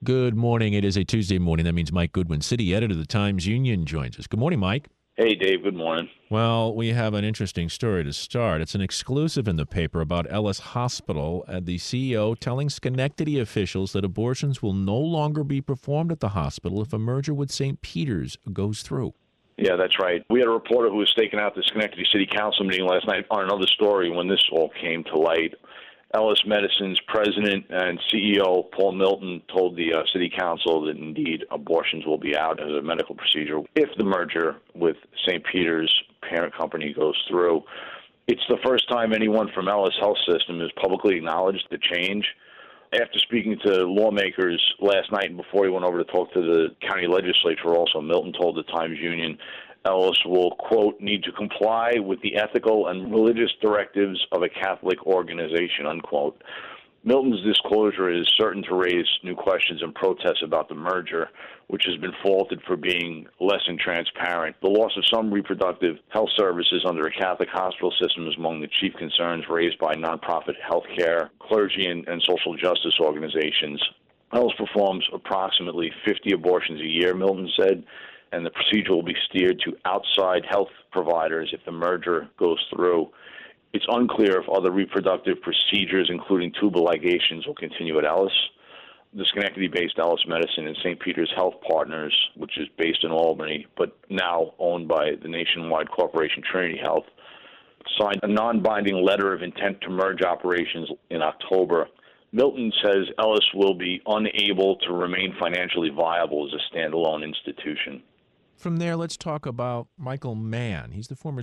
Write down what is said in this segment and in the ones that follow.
Good morning. It is a Tuesday morning. That means Mike Goodwin, city editor of the Times-Union, joins us. Good morning, Mike. Hey, Dave. Good morning. Well, we have an interesting story to start. It's an exclusive in the paper about Ellis Hospital and the CEO telling Schenectady officials that abortions will no longer be performed at the hospital if a merger with St. Peter's goes through. Yeah, that's right. We had a reporter who was staking out the Schenectady City Council meeting last night on another story when this all came to light. Ellis Medicine's president and CEO, Paul Milton, told the city council that indeed abortions will be out as a medical procedure if the merger with St. Peter's parent company goes through. It's the first time anyone from Ellis Health System has publicly acknowledged the change. After speaking to lawmakers last night and before he went over to talk to the county legislature also, Milton told the Times-Union Ellis will, quote, need to comply with the ethical and religious directives of a Catholic organization, unquote. Milton's disclosure is certain to raise new questions and protests about the merger, which has been faulted for being less than transparent. The loss of some reproductive health services under a Catholic hospital system is among the chief concerns raised by nonprofit healthcare, clergy, and social justice organizations. Ellis performs approximately 50 abortions a year, Milton said, and the procedure will be steered to outside health providers if the merger goes through. It's unclear if other reproductive procedures, including tubal ligations, will continue at Ellis. The Schenectady-based Ellis Medicine and St. Peter's Health Partners, which is based in Albany, but now owned by the nationwide corporation Trinity Health, signed a non-binding letter of intent to merge operations in October. Milton says Ellis will be unable to remain financially viable as a standalone institution. From there, let's talk about Michael Mann. He's the former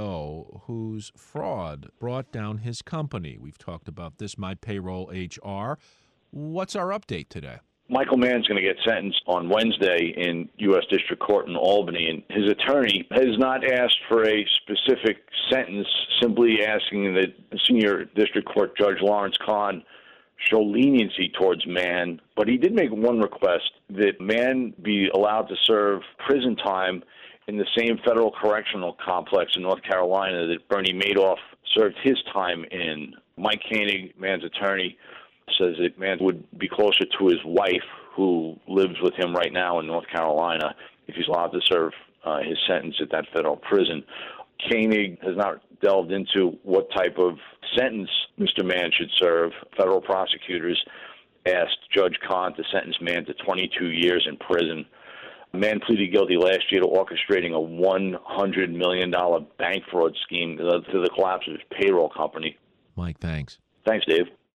CEO whose fraud brought down his company. We've talked about this, My Payroll HR. What's our update today? Michael Mann's going to get sentenced on Wednesday in U.S. District Court in Albany, and his attorney has not asked for a specific sentence, simply asking that Senior District Court Judge Lawrence Kahn show leniency towards Mann, but he did make one request that Mann be allowed to serve prison time in the same federal correctional complex in North Carolina that Bernie Madoff served his time in. Mike Koenig, Mann's attorney, says that Mann would be closer to his wife, who lives with him right now in North Carolina, if he's allowed to serve his sentence at that federal prison. Koenig has not delved into what type of sentence Mr. Mann should serve. Federal prosecutors asked Judge Kahn to sentence Mann to 22 years in prison. Mann pleaded guilty last year to orchestrating a $100 million bank fraud scheme to the collapse of his payroll company. Mike, thanks. Thanks, Dave.